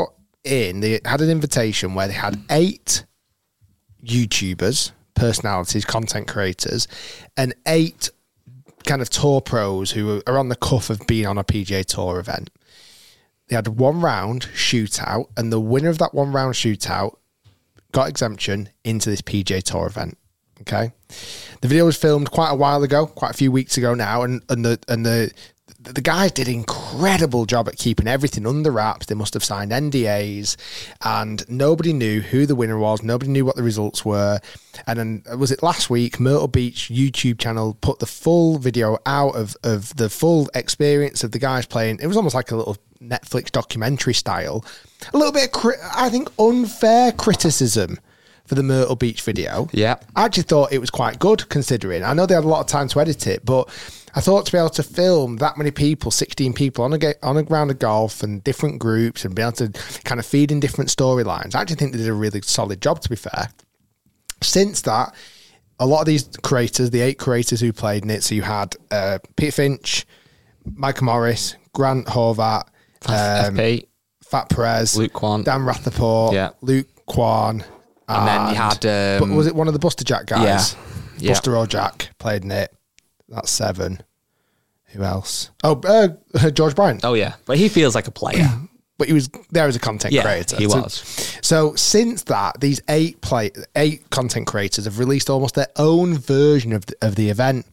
had an invitation where they had 8 YouTubers, personalities, content creators, and 8 kind of tour pros who are on the cuff of being on a PGA Tour event. They had 1 round shootout, and the winner of that 1 round shootout got exemption into this PGA Tour event. Okay, the video was filmed quite a while ago, quite a few weeks ago now, and the guys did an incredible job at keeping everything under wraps. They must have signed NDAs, and nobody knew who the winner was. Nobody knew what the results were. And then, was it last week, Myrtle Beach YouTube channel put the full video out of the full experience of the guys playing. It was almost like a little Netflix documentary style. A little bit of, I think, unfair criticism for the Myrtle Beach video. Yeah. I actually thought it was quite good, considering. I know they had a lot of time to edit it, but I thought to be able to film that many people, 16 people on a round of golf and different groups, and be able to kind of feed in different storylines, I actually think they did a really solid job, to be fair. Since that, a lot of these creators, the 8 creators who played in it, so you had Peter Finch, Michael Morris, Grant Horvat, FP, Fat Perez, Luke Kwan, Dan Rappaport, Luke Kwan, and then you had... was it one of the Buster Jack guys? Yeah. Buster or Jack played in it. That's 7. Who else? Oh, George Bryant. Oh, yeah. But he feels like a player. But he was there as a content creator. He was. So since that, these 8 content creators have released almost their own version of the event.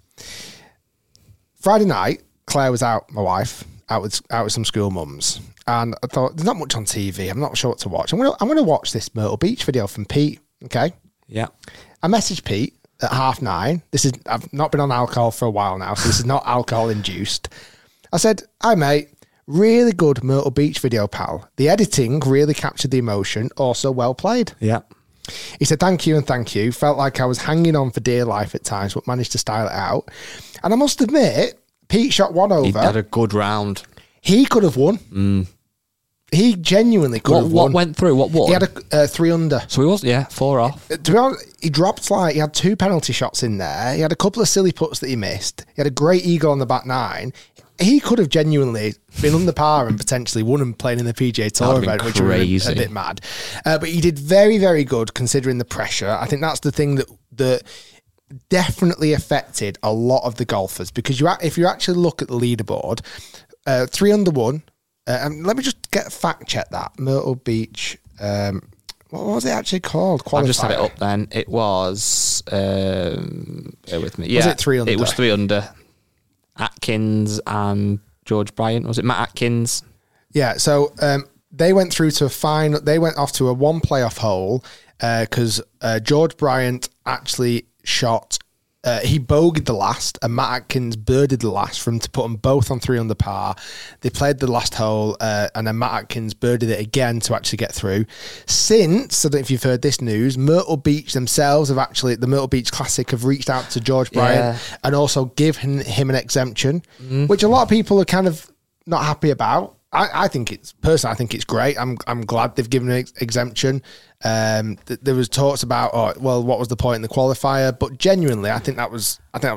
Friday night, Claire was out, my wife, out with some school mums. And I thought, there's not much on TV. I'm not sure what to watch. I'm gonna watch this Myrtle Beach video from Pete. Okay. Yeah. I messaged Pete at 9:30. I've not been on alcohol for a while now, so this is not alcohol induced. I said, "Hi mate, really good Myrtle Beach video, pal. The editing really captured the emotion. Also well played." Yeah. He said, thank you. Felt like I was hanging on for dear life at times, but managed to style it out. And I must admit, Pete shot one over. He had a good round. He could have won. He genuinely could have won. What went through? What won? He had a 3 under. So he was, 4 off. To be honest, he dropped he had 2 penalty shots in there. He had a couple of silly putts that he missed. He had a great eagle on the back 9. He could have genuinely been under par and potentially won and playing in the PGA Tour event, which was a bit mad. But he did very, very good considering the pressure. I think that's the thing that definitely affected a lot of the golfers because if you actually look at the leaderboard, 3 under 1, and let me just fact check that. Myrtle Beach, what was it actually called? I've just had it up then. It was, bear with me. Yeah, was it 3 under? It was 3 under. Atkins and George Bryant. Was it Matt Atkins? Yeah, so they went through to a final. They went off to a 1 playoff hole because George Bryant actually shot. He bogeyed the last, and Matt Atkins birdied the last for him to put them both on 3 under par. They played the last hole, and then Matt Atkins birdied it again to actually get through. Since, I don't know if you've heard this news, Myrtle Beach themselves have actually, the Myrtle Beach Classic have reached out to George Bryant and also given him an exemption, which a lot of people are kind of not happy about. I think it's great. I'm glad they've given an exemption. There was talks about, what was the point in the qualifier? But genuinely, I think that was.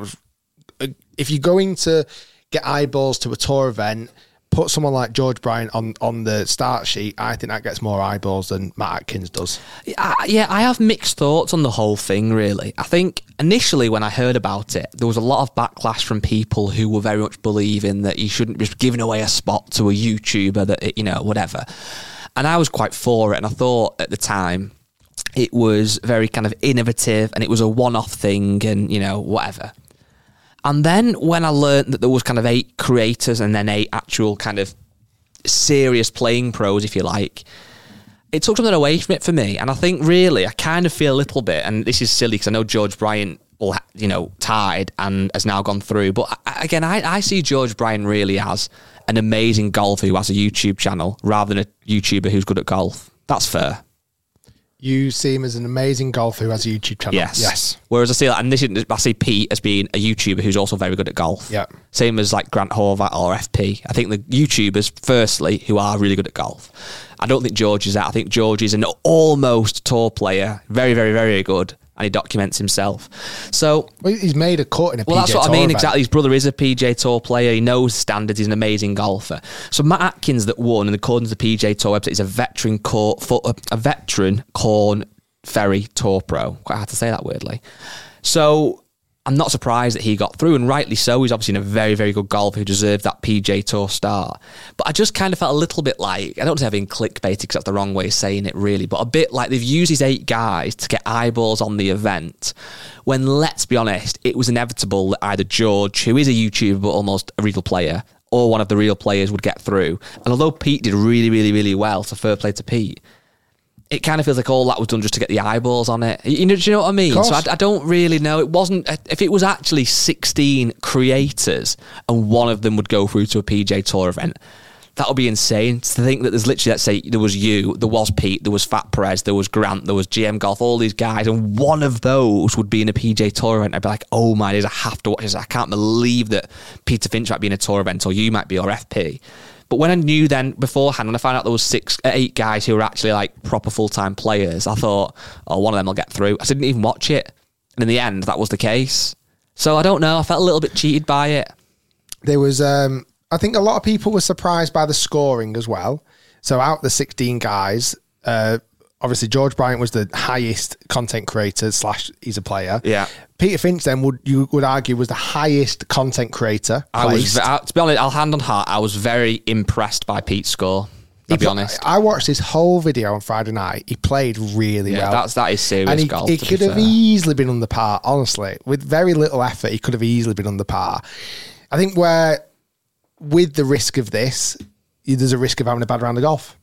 If you're going to get eyeballs to a tour event, put someone like George Bryant on the start sheet. I think that gets more eyeballs than Matt Atkins does. I have mixed thoughts on the whole thing, really. I think initially when I heard about it, there was a lot of backlash from people who were very much believing that you shouldn't be giving away a spot to a YouTuber, that, whatever. And I was quite for it, and I thought at the time it was very kind of innovative and it was a one-off thing and, whatever. And then when I learned that there was kind of 8 creators and then 8 actual kind of serious playing pros, if you like, it took something away from it for me. And I think really I kind of feel a little bit, and this is silly because I know George Bryant tied and has now gone through. But again, I see George Bryant really as an amazing golfer who has a YouTube channel rather than a YouTuber who's good at golf. That's fair. You see him as an amazing golfer who has a YouTube channel. Yes. Whereas I see Pete as being a YouTuber who's also very good at golf. Yeah. Same as like Grant Horvat or FP. I think the YouTubers, firstly, who are really good at golf. I don't think George is that. I think George is an almost tour player. Very, very, very good. And he documents himself. So he's made a cut in a PGA Tour. Well, that's what I mean, event. exactly. His brother is a PGA Tour player. He knows standards. He's an amazing golfer. So Matt Atkins that won, and according to the PGA Tour website, is a veteran Corn Ferry Tour Pro. Quite hard to say that weirdly. So I'm not surprised that he got through, and rightly so. He's obviously a very, very good golfer who deserved that PGA Tour start. But I just kind of felt a little bit like, I don't say I've been clickbaited because that's the wrong way of saying it really, but a bit like they've used these 8 guys to get eyeballs on the event, when, let's be honest, it was inevitable that either George, who is a YouTuber but almost a real player, or one of the real players would get through. And although Pete did really, really, really well, so fair play to Pete, it kind of feels like all that was done just to get the eyeballs on it. Do you know what I mean? So I don't really know. It wasn't, if it was actually 16 creators and one of them would go through to a PGA Tour event, that would be insane. To think that there's literally, let's say there was you, there was Pete, there was Fat Perez, there was Grant, there was GM Golf, all these guys, and one of those would be in a PGA Tour event. I'd be like, oh my days, I have to watch this. I can't believe that Peter Finch might be in a tour event, or you might be, or FP. But when I knew then beforehand, when I found out there was 8 guys who were actually like proper full-time players, I thought, one of them will get through. I didn't even watch it. And in the end, that was the case. So I don't know. I felt a little bit cheated by it. There was, I think a lot of people were surprised by the scoring as well. So out of the 16 guys, obviously George Bryant was the highest content creator / he's a player. Yeah. Peter Finch then you would argue was the highest content creator. To be honest, I'll hand on heart, I was very impressed by Pete's score. I'll be honest. I watched his whole video on Friday night. He played really well. That is serious golf. He could have easily been under par, honestly. With very little effort, he could have easily been under par. I think with the risk of this, there's a risk of having a bad round of golf.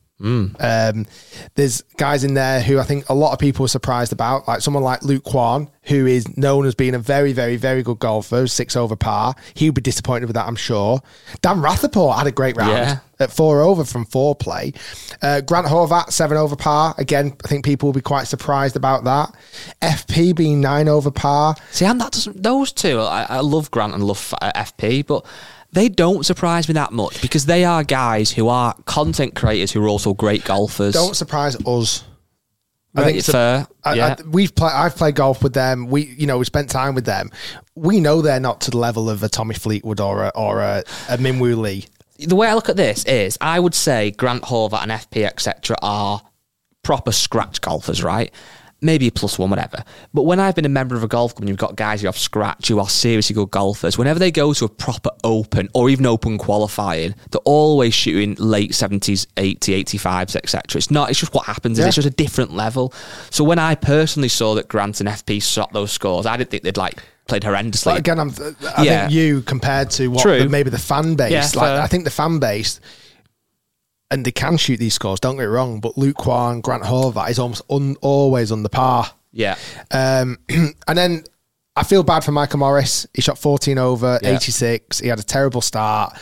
There's guys in there who I think a lot of people are surprised about, like someone like Luke Kwan, who is known as being a very, very, very good golfer, 6 over par. He would be disappointed with that, I'm sure. Dan Rutherford had a great round at 4 over from 4 play. Grant Horvat, 7 over par. Again, I think people will be quite surprised about that. FP being 9 over par. See, and that doesn't, those two, I love Grant and love FP, but they don't surprise me that much because they are guys who are content creators who are also great golfers. Don't surprise us. I think it's fair. I've played golf with them. We spent time with them. We know they're not to the level of a Tommy Fleetwood or a Minwoo Lee. The way I look at this is, I would say Grant Horvat and FP etc. are proper scratch golfers, right? maybe a +1, whatever. But when I've been a member of a golf club and you've got guys who have scratch, who are seriously good golfers, whenever they go to a proper open or even open qualifying, they're always shooting late 70s, 80, 85s, etc. It's just what happens. It's just a different level. So when I personally saw that Grant and FP shot those scores, I didn't think they'd played horrendously. But again, I think you compared to what maybe the fan base. I think the fan base, and they can shoot these scores, don't get me wrong, but Luke Kwan, Grant Horvat is almost always on the par. Yeah. And then I feel bad for Michael Morris. He shot 14 over, 86. He had a terrible start.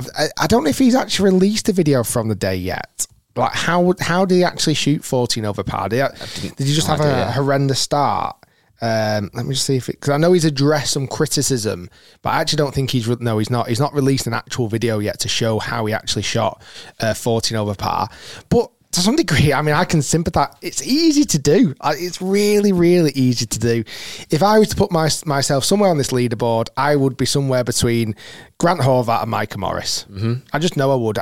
I don't know if he's actually released a video from the day yet. Like, how did he actually shoot 14 over par? Did he just have a horrendous start? Let me just see because I know he's addressed some criticism, but I actually don't think he's not released an actual video yet to show how he actually shot 14 over par. But to some degree, I mean, I can sympathise. It's easy to do. It's really, really easy to do. If I was to put myself somewhere on this leaderboard, I would be somewhere between Grant Horvat and Micah Morris. Mm-hmm. I just know I would.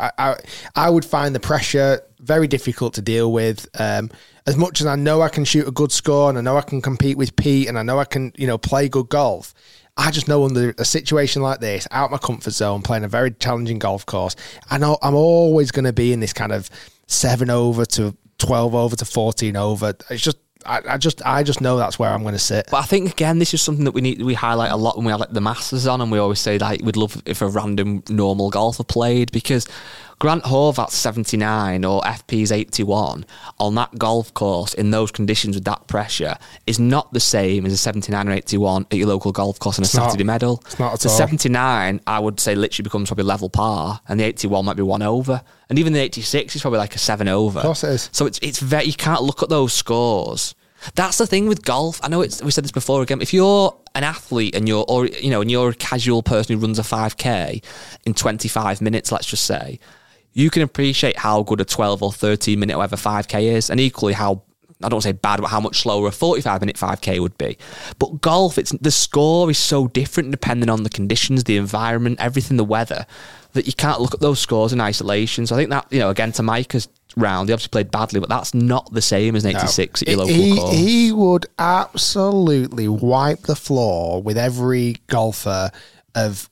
I would find the pressure very difficult to deal with. As much as I know I can shoot a good score and I know I can compete with Pete and I know I can, play good golf, I just know under a situation like this, out of my comfort zone, playing a very challenging golf course, I know I'm always going to be in this kind of 7 over to 12 over to 14 over. It's just, I just know that's where I'm going to sit. But I think, again, this is something that we highlight a lot when we have the Masters on, and we always say we'd love if a random normal golfer played, because Grant Horvat's 79 or FP's 81 on that golf course in those conditions with that pressure is not the same as a 79 or 81 at your local golf course on a Saturday medal. It's not at the all. 79, I would say, literally becomes probably level par, and the 81 might be 1 over. And even the 86 is probably like a 7 over. Of course it is. So it's very, you can't look at those scores. That's the thing with golf. I know we said this before again. If you're an athlete and you're a casual person who runs a 5K in 25 minutes, let's just say, you can appreciate how good a 12 or 13 minute or whatever 5K is, and equally how, I don't say bad, but how much slower a 45 minute 5K would be. But golf, the score is so different depending on the conditions, the environment, everything, the weather, that you can't look at those scores in isolation. So I think that, again, to Micah's round, he obviously played badly, but that's not the same as an 86 at your local course. He would absolutely wipe the floor with every golfer of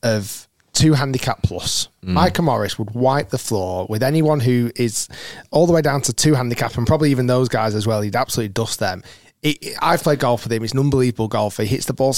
2 handicap plus. Micah Morris would wipe the floor with anyone who is all the way down to 2 handicap, and probably even those guys as well. He'd absolutely dust them. I've played golf with him. He's an unbelievable golfer. He hits the ball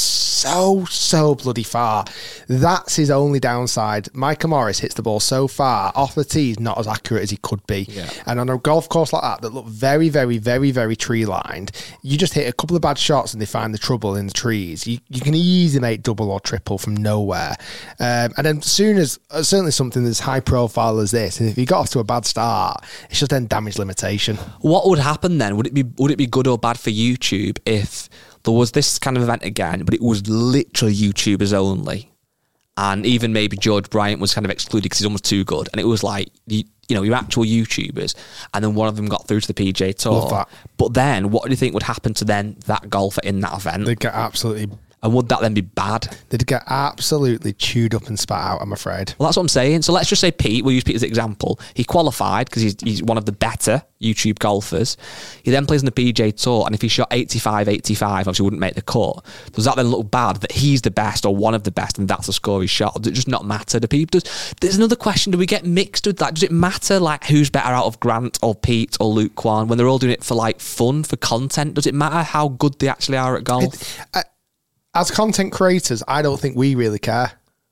so bloody far. That's his only downside. Micah Morris hits the ball so far off the tee, he's not as accurate as he could be. Yeah. And on a golf course like that look very, very, very, very tree lined, you just hit a couple of bad shots and they find the trouble in the trees. You can easily make double or triple from nowhere. And then soon as certainly something as high profile as this, and if you got off to a bad start, it's just then damage limitation. What would happen then? Would it be good or bad for YouTube if there was this kind of event again, but it was literally YouTubers only, and even maybe George Bryant was kind of excluded because he's almost too good, and it was like your actual YouTubers, and then one of them got through to the PGA Tour. Love that. But then what do you think would happen to then that golfer in that event? They'd get absolutely... And would that then be bad? They'd get absolutely chewed up and spat out, I'm afraid. Well, that's what I'm saying. So let's just say Pete, we'll use Pete as an example. He qualified because he's one of the better YouTube golfers. He then plays on the PGA Tour, and if he shot 85, obviously wouldn't make the cut. Does that then look bad that he's the best or one of the best and that's the score he shot? Or does it just not matter to people? There's another question. Do we get mixed with that? Does it matter who's better out of Grant or Pete or Luke Kwan when they're all doing it for fun, for content? Does it matter how good they actually are at golf? As content creators, I don't think we really care.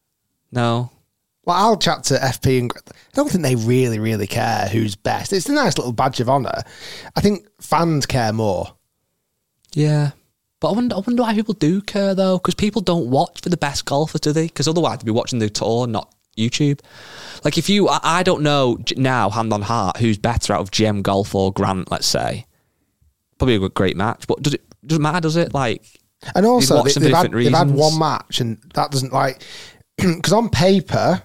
No. I'll chat to FP and I don't think they really, really care who's best. It's a nice little badge of honour. I think fans care more. Yeah. But I wonder why people do care, though, because people don't watch for the best golfers, do they? Because otherwise they'd be watching the tour, not YouTube. I don't know now, hand on heart, who's better out of GM Golf or Grant, let's say. Probably a great match, but doesn't matter, does it? And also, they've had one match, and that doesn't because on paper,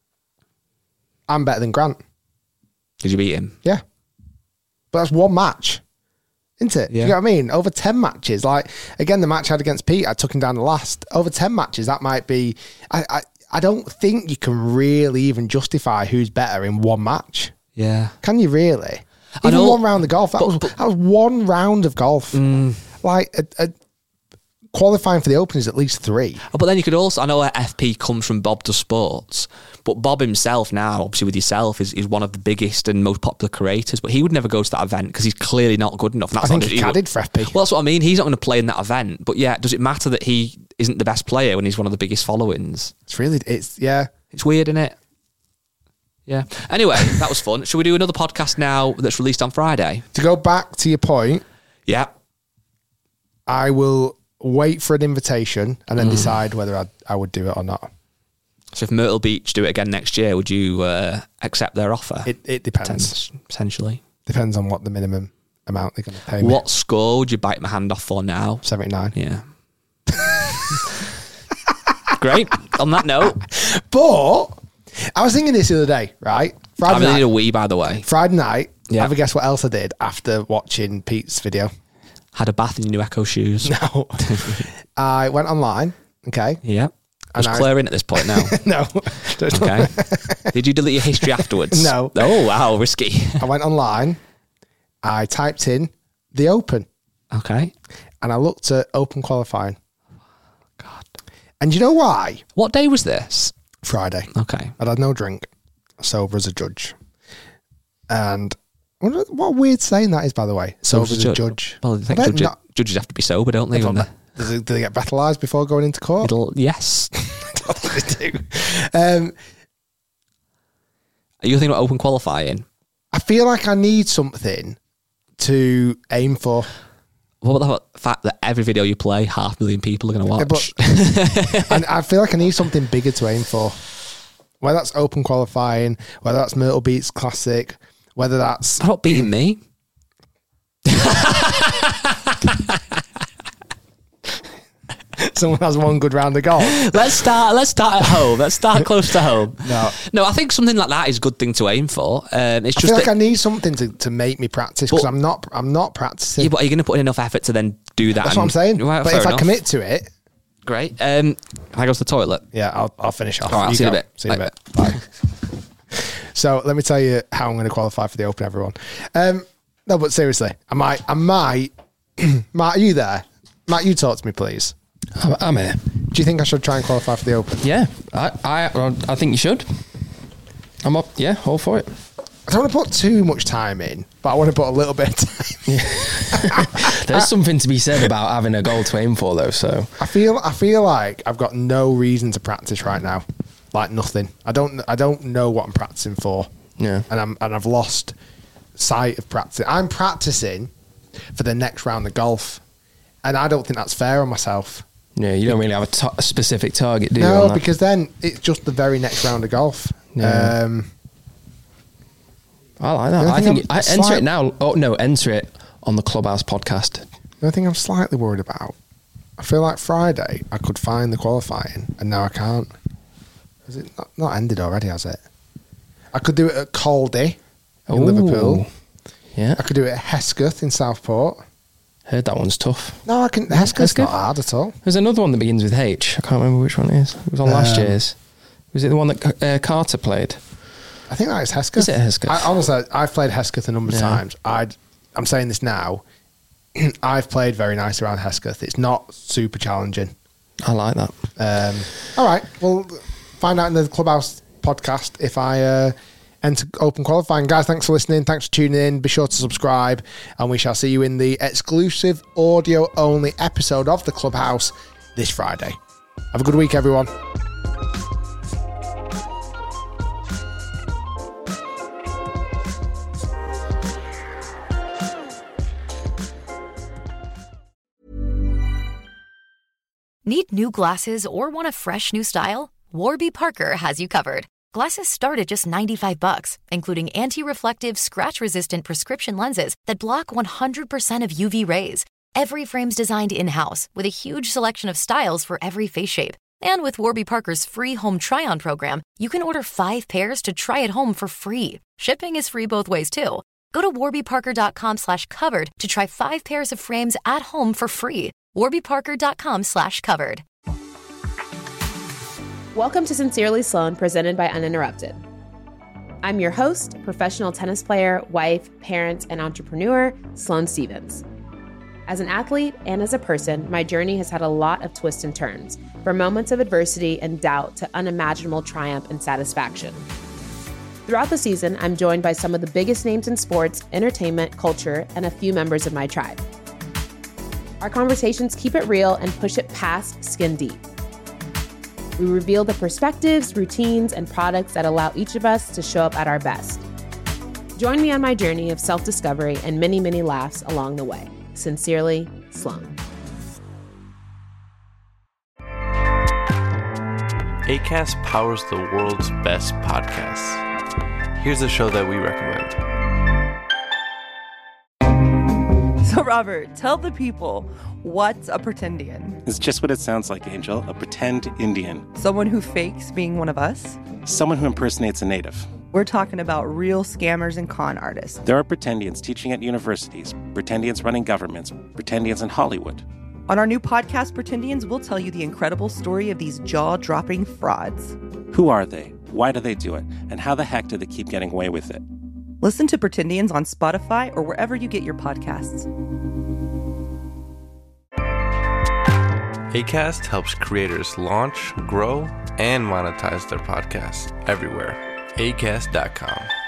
I'm better than Grant. Did you beat him? Yeah. But that's one match, isn't it? Yeah. You know what I mean? Over 10 matches. Again, the match I had against Pete, I took him down the last. Over 10 matches, that might be... I don't think you can really even justify who's better in one match. Yeah. Can you really? Even one round of golf. That was one round of golf. like qualifying for the Open is at least 3. Oh, but then you could also, I know FP comes from Bob Does Sports, but Bob himself now, obviously with yourself, is one of the biggest and most popular creators, but he would never go to that event because he's clearly not good enough. And that's I think he cadded for FP. Well, that's what I mean. He's not going to play in that event. But yeah, does it matter that he isn't the best player when he's one of the biggest followings? It's weird, isn't it? Yeah. Anyway, that was fun. Should we do another podcast now that's released on Friday? To go back to your point, yeah, I will wait for an invitation and then decide whether I would do it or not. So if Myrtle Beach do it again next year, would you accept their offer? It depends. Potentially. Depends on what the minimum amount they're going to pay me. What score would you bite my hand off for now? 79. Yeah. Great. On that note. But I was thinking this the other day, right? I really need a wee, by the way. Friday night. Yeah. Have a guess what else I did after watching Pete's video? Had a bath in your new Echo shoes. No. I went online. Okay. Yeah. Was Claire in at this point now? No. Okay. Did you delete your history afterwards? No. Oh, wow. Risky. I went online. I typed in the Open. Okay. And I looked at Open qualifying. God. And you know why? What day was this? Friday. Okay. I'd had no drink. Sober as a judge. And what a weird saying that is, by the way. Sober as a judge. Well, I think judges have to be sober, don't they? Do they get breathalyzed before going into court? Yes. I don't think they do. Are you thinking about Open qualifying? I feel like I need something to aim for. What about the fact that every video you play, 500,000 people are going to watch? And I feel like I need something bigger to aim for. Whether that's Open qualifying, whether that's Myrtle Beach Classic, whether that's... Not beating me. Someone has one good round of golf. Let's start at home. Let's start close to home. No, I think something like that is a good thing to aim for. It's just I feel like I need something to make me practice because I'm not practicing. Yeah, but are you going to put in enough effort to then do that? That's what I'm saying. Right, but if I commit to it, great. Can I go to the toilet? Yeah, I'll finish off. All right, I'll see you in a bit. See you in a bit. Bye. So let me tell you how I'm going to qualify for the Open, everyone. No, but seriously, I might. Matt, are you there? Matt, you talk to me, please. I'm here. Do you think I should try and qualify for the Open? Yeah, I think you should. I'm up. Yeah, all for it. I don't want to put too much time in, but I want to put a little bit of time. Yeah. There's something to be said about having a goal to aim for, though. So I feel like I've got no reason to practice right now, like nothing. I don't know what I'm practicing for. Yeah, and I've lost sight of practice. I'm practicing for the next round of golf, and I don't think that's fair on myself. Yeah, you don't really have a specific target, do you? No, because then it's just the very next round of golf. Yeah. I like that. I think enter it now. Oh no, enter it on the Clubhouse podcast. The only thing I'm slightly worried about, I feel like Friday I could find the qualifying, and now I can't. Has it not ended already? Has it? I could do it at Caldy in Liverpool. Yeah, I could do it at Hesketh in Southport. Heard that one's tough. No, I can. Hesketh's not hard at all. There's another one that begins with H. I can't remember which one it is. It was on last year's. Was it the one that Carter played? I think that is Hesketh. Is it Hesketh? Honestly, I've played Hesketh a number of times. I'm saying this now. I've played very nice around Hesketh. It's not super challenging. I like that. All right. Well, find out in the Clubhouse podcast if I enter Open qualifying. Guys, thanks for listening. Thanks for tuning in. Be sure to subscribe, and we shall see you in the exclusive audio-only episode of the Clubhouse this Friday. Have a good week, everyone. Need new glasses or want a fresh new style? Warby Parker has you covered. Glasses start at just $95, including anti-reflective, scratch-resistant prescription lenses that block 100% of UV rays. Every frame's designed in-house with a huge selection of styles for every face shape. And with Warby Parker's free home try-on program, you can order 5 pairs to try at home for free. Shipping is free both ways, too. Go to warbyparker.com/covered to try 5 pairs of frames at home for free. warbyparker.com/covered. Welcome to Sincerely Sloan, presented by Uninterrupted. I'm your host, professional tennis player, wife, parent, and entrepreneur, Sloane Stevens. As an athlete and as a person, my journey has had a lot of twists and turns, from moments of adversity and doubt to unimaginable triumph and satisfaction. Throughout the season, I'm joined by some of the biggest names in sports, entertainment, culture, and a few members of my tribe. Our conversations keep it real and push it past skin deep. We reveal the perspectives, routines, and products that allow each of us to show up at our best. Join me on my journey of self-discovery and many, many laughs along the way. Sincerely, Sloan. Acast powers the world's best podcasts. Here's a show that we recommend. So, Robert, tell the people, what's a pretendian? It's just what it sounds like, Angel. A pretend Indian. Someone who fakes being one of us? Someone who impersonates a native. We're talking about real scammers and con artists. There are pretendians teaching at universities, pretendians running governments, pretendians in Hollywood. On our new podcast, Pretendians, we'll tell you the incredible story of these jaw-dropping frauds. Who are they? Why do they do it? And how the heck do they keep getting away with it? Listen to Pretendians on Spotify or wherever you get your podcasts. Acast helps creators launch, grow, and monetize their podcasts everywhere. Acast.com.